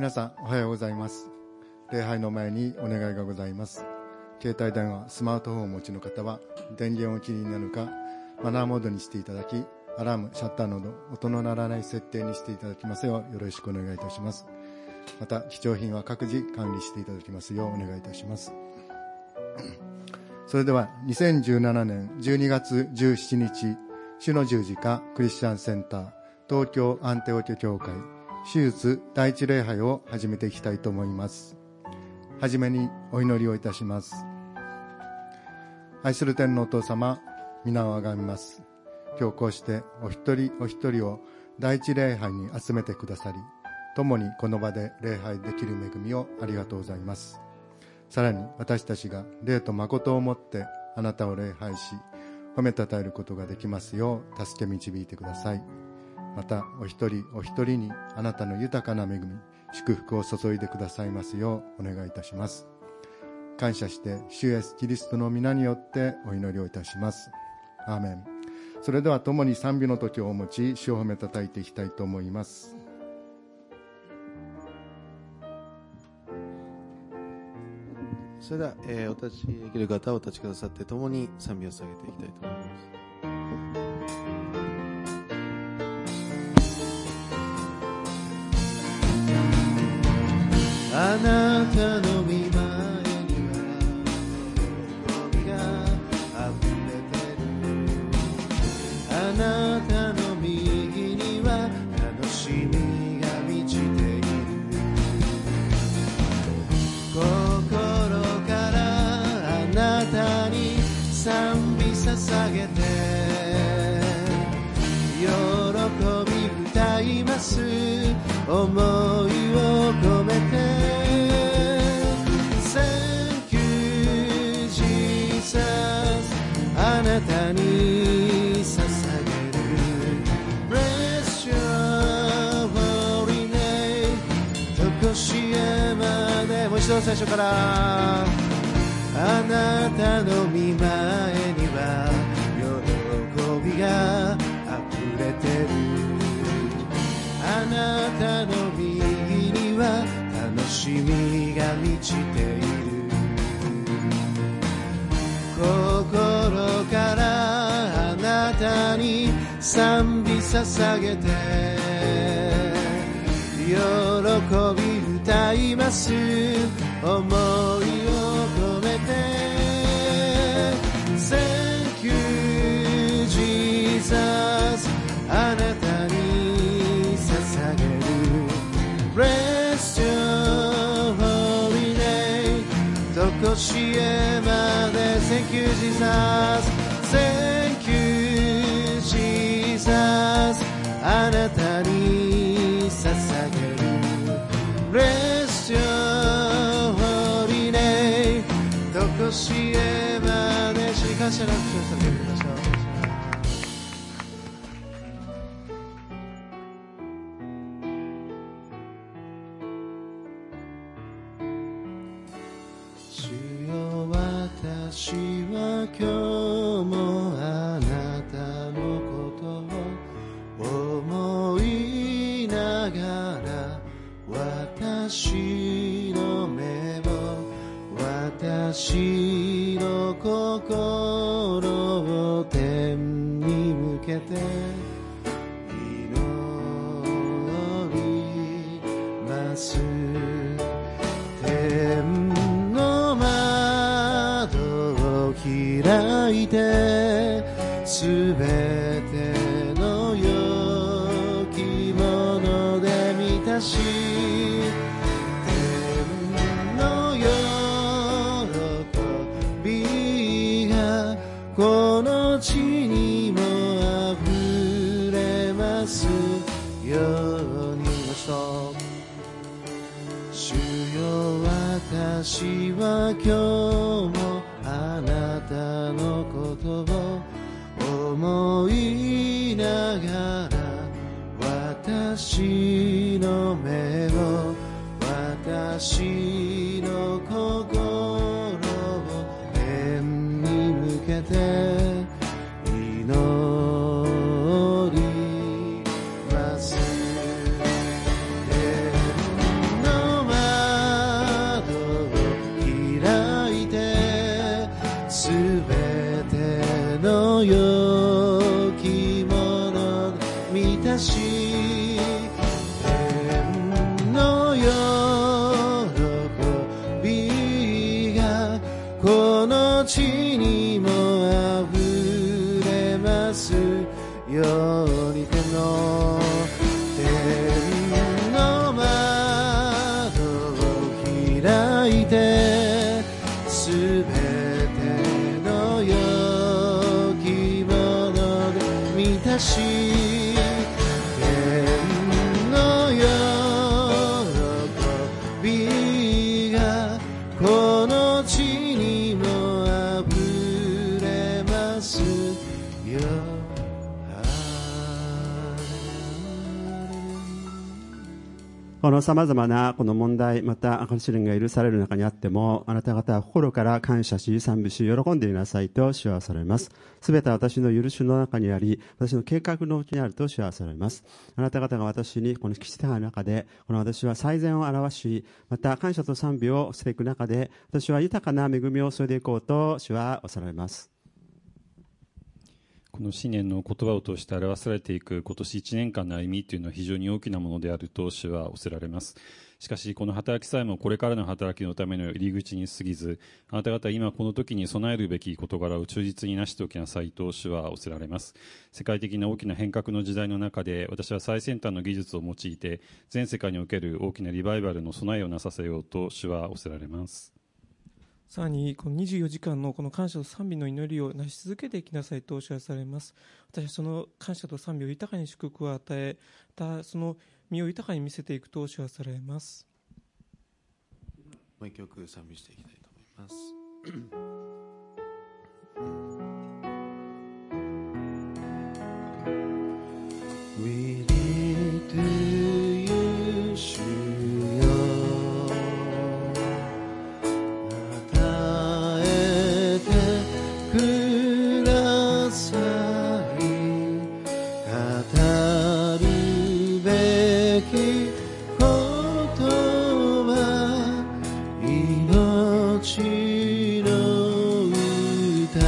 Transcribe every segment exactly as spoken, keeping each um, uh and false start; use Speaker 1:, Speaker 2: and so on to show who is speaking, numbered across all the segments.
Speaker 1: 皆さんおはようございます。礼拝の前にお願いがございます。携帯電話、スマートフォンをお持ちの方は電源を切りになるかマナーモードにしていただき、アラーム、シャッターなど音の鳴らない設定にしていただきますようよろしくお願いいたします。また貴重品は各自管理していただきますようお願いいたします。それではにせんじゅうななねんじゅうにがつじゅうしちにち、主の十字架クリスチャンセンター東京アンテオケ教会手術第一礼拝を始めていきたいと思います。はじめにお祈りをいたします。愛する天のお父様、皆をあがめます。今日こうしてお一人お一人を第一礼拝に集めてくださり、共にこの場で礼拝できる恵みをありがとうございます。さらに私たちが霊と誠をもってあなたを礼拝し、褒めたたえることができますよう助け導いてください。またお一人お一人にあなたの豊かな恵み、祝福を注いでくださいますようお願いいたします。感謝して主イエスキリストの皆によってお祈りをいたします。アーメン。それでは共に賛美の時をお持ち、主を褒めたたいていきたいと思います。
Speaker 2: それでは、えー、お立ちできる方はお立ちくださって共に賛美を捧げていきたいと思います。あなたの御前には喜びがあふれてる。あなたの右には楽しみが満ちている。心からあなたに賛美捧げて喜び歌います。思いを込めてあなたに捧げる Bless your holy name とこしえまで。もう一度最初から。あなたの御前には喜びがあふれてる。あなたの右には楽しみが満ちている。心からあなたに賛美捧げて喜び歌います。思いを込めて Thank you Jesus あなたに捧げる Bless your holy name とこしえまで。Thank you Jesus Thank you Jesus あなたに捧げる Bless your holy name とこしえまで。主に感謝の口を捧げてみましょう。私は今日もあなたのことを思いながら、私の目を私の心を天に向けて祈ります。天開いてすべての良きもので満たし、天の喜びがこの地にもあふれますように。主よ私は今日もあなたのことを思いながら、私の目を私の心を天に向けて祈ります。天のの良きもの満たし天の喜びがこの地にもあふれますように天の天の窓を開いてすべての良きもので満たし天の喜びがこの地にもあふれますよ
Speaker 3: この様々なこの問題、また試練が許される中にあっても、あなた方は心から感謝し、賛美し、喜んでいなさいと主はされます。すべて私の許しの中にあり、私の計画のうちにあると主はされます。あなた方が私にこの基地手配の中で、この私は最善を表し、また感謝と賛美をしていく中で、私は豊かな恵みを注いでいこうと主はおっしゃられます。
Speaker 4: この新年の言葉を通して表されていく今年いちねんかんの歩みというのは非常に大きなものであると主はおっしゃられます。しかしこの働きさえもこれからの働きのための入り口に過ぎず、あなた方は今この時に備えるべき事柄を忠実になしておきなさいと主はおっしゃられます。世界的な大きな変革の時代の中で、私は最先端の技術を用いて全世界における大きなリバイバルの備えをなさせようと主はおっしゃられます。
Speaker 5: さらにこのにじゅうよじかんのこの感謝と賛美の祈りをなし続けていきなさいとおっしゃられます。私はその感謝と賛美を豊かに祝福を与え、またその身を豊かに見せていくとおっしゃられます。
Speaker 2: もう一曲賛美していきたいと思います。We need to you 主よ与えてください語るべきことは命の歌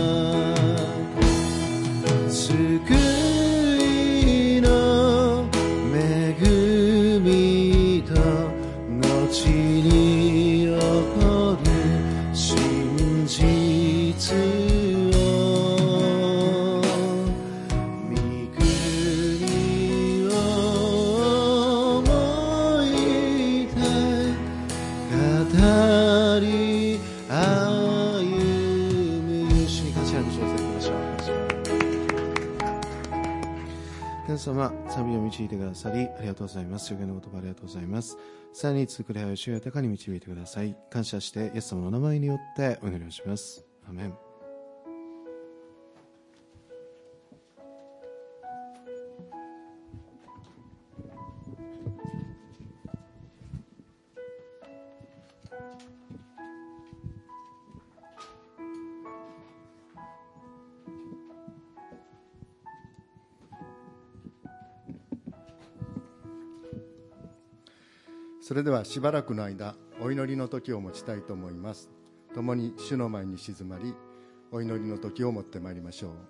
Speaker 2: 救いの恵みと後に起こる真実を御国を思いたい語り歩む主に感謝の称賛いきましょう。天様、賛美を導いてくださりありがとうございます。主の言葉ありがとうございます。さらに続く礼拝を主が豊かに導いてください。感謝してイエス様のお名前によってお祈りをします。アーメン。
Speaker 1: それではしばらくの間お祈りの時を持ちたいと思います。共に主の前に静まりお祈りの時を持ってまいりましょう。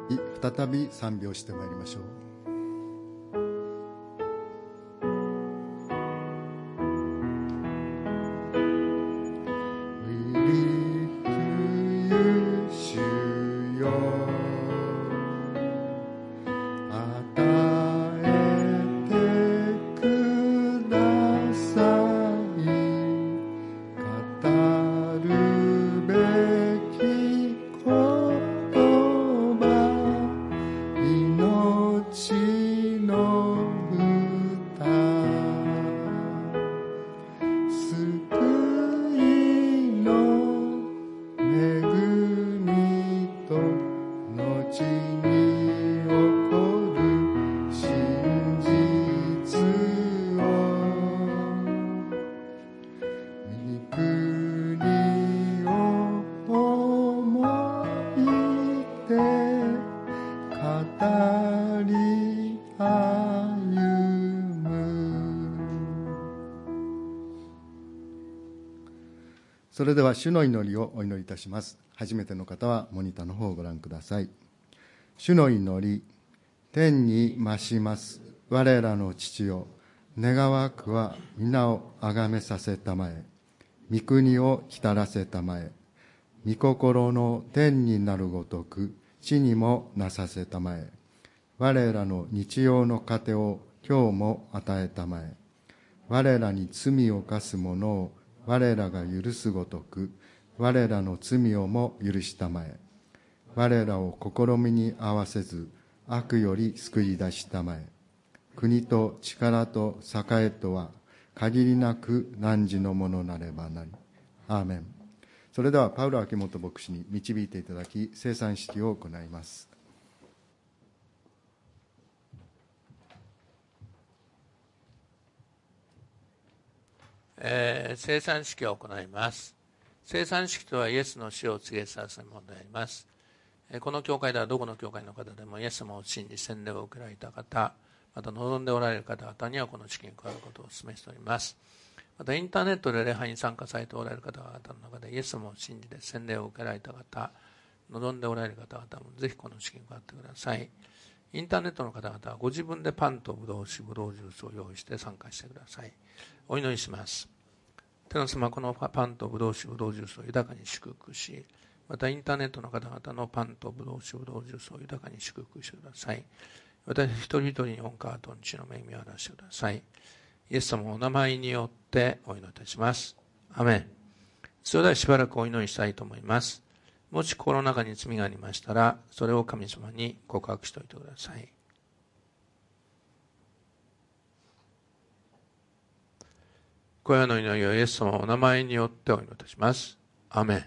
Speaker 1: 再び賛美をしてまいりましょう。それでは主の祈りをお祈りいたします。初めての方はモニターの方をご覧ください。主の祈り。天に増します我らの父よ、願わくは皆をあがめさせたまえ、御国を来たらせたまえ、御心の天になるごとく地にもなさせたまえ、我らの日用の糧を今日も与えたまえ、我らに罪を犯す者を我らが許すごとく我らの罪をも許したまえ、我らを試みに合わせず悪より救い出したまえ、国と力と栄とは限りなく汝のものなればなり。アーメン。それではパウロ秋元牧師に導いていただき聖餐式を行います。
Speaker 6: えー、聖餐式を行います。聖餐式とはイエスの死を告げさせるものであります。えー、この教会ではどこの教会の方でもイエス様を信じ洗礼を受けられた方、また望んでおられる方々にはこの式に加わることをお勧めしております。またインターネットで礼拝に参加されておられる方々の中でイエス様を信じて洗礼を受けられた方、望んでおられる方々もぜひこの式に加わってください。インターネットの方々はご自分でパンとブドウ酒、ブドウジュースを用意して参加してください。お祈りします。天の様、このパンとブドウ酒、ブドウジュースを豊かに祝福し、またインターネットの方々のパンとブドウ酒、ブドウジュースを豊かに祝福してください。私一人一人に御川と地の恵みを表してください。イエス様のお名前によってお祈りいたします。アメン。それではしばらくお祈りしたいと思います。もし心の中に罪がありましたら、それを神様に告白しておいてください。これらの祈りをイエス様のお名前によってお祈りいたします。アメン。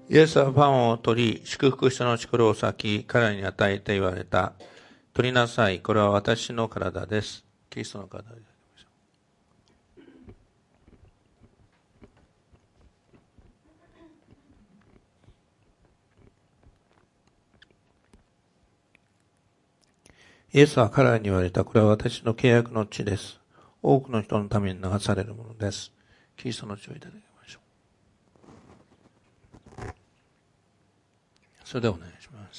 Speaker 6: イエスはパンを取り、祝福した後これを裂き、彼らに与えて言われた。取りなさい。これは私の体です。キリストの体です。イエスは彼らに言われた。これは私の契約の血です。多くの人のために流されるものです。キリストの血をいただきましょう。それではお願いします。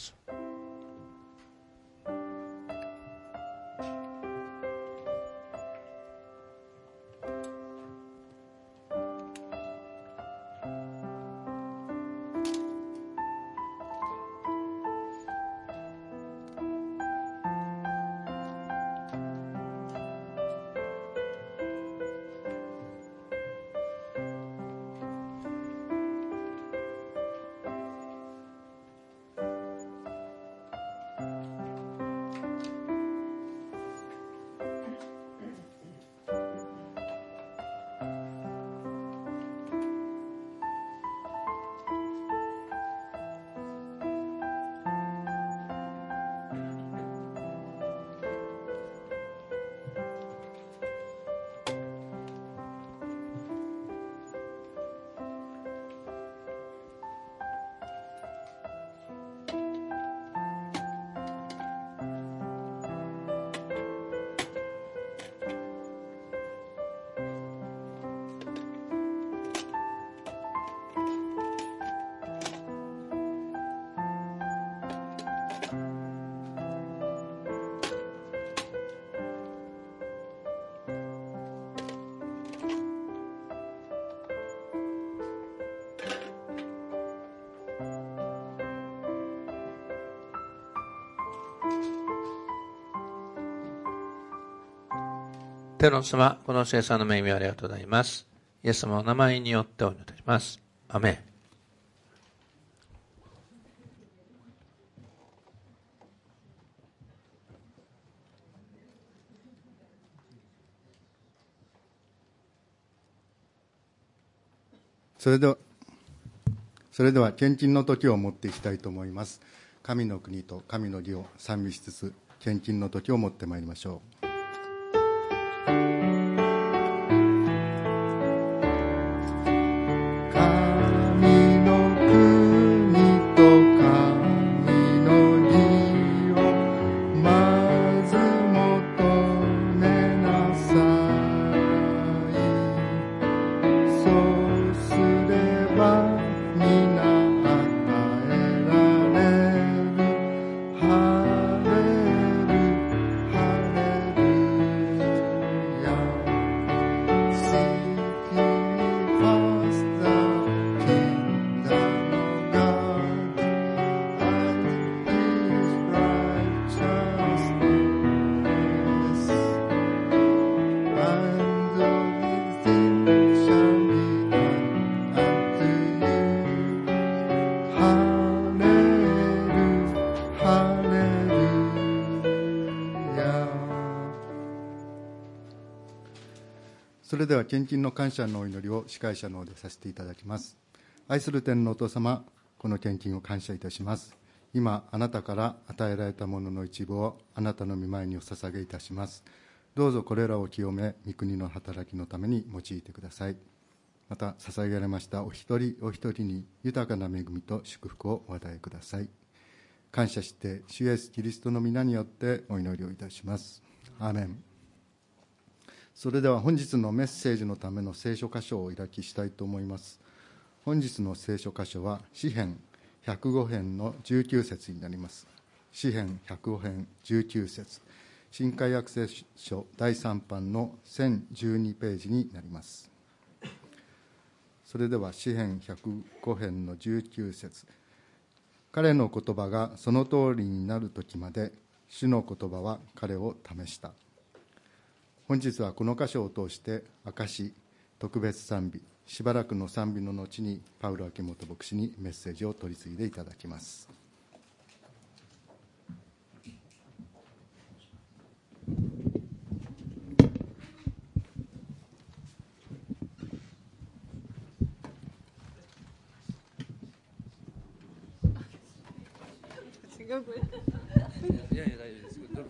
Speaker 6: 天の様、この聖餐の恵みをありがとうございます。イエス様のお名前によってお祈りいたします。アメン。
Speaker 1: それではそれでは献金の時を持っていきたいと思います。神の国と神の義を賛美しつつ献金の時を持ってまいりましょう。それでは献金の感謝のお祈りを司会者の方でさせていただきます。愛する天のお父様、この献金を感謝いたします。今あなたから与えられたものの一部をあなたの御前にお捧げいたします。どうぞこれらを清め、御国の働きのために用いてください。また捧げられましたお一人お一人に豊かな恵みと祝福をお与えください。感謝して主イエスキリストの皆によってお祈りをいたします。アーメン。それでは本日のメッセージのための聖書箇所をお開きしたいと思います。本日の聖書箇所は詩編ひゃくご編のじゅうきゅう節になります。詩編ひゃくご編じゅうきゅう節、新海約聖書だいさん版のせんじゅうにページになります。それでは詩編ひゃくご編のじゅうきゅう節、彼の言葉がその通りになるときまで主の言葉は彼を試した。本日はこの箇所を通して証、特別賛美、しばらくの賛美の後にパウロ秋元牧師にメッセージを取り次いでいただきます。
Speaker 7: す。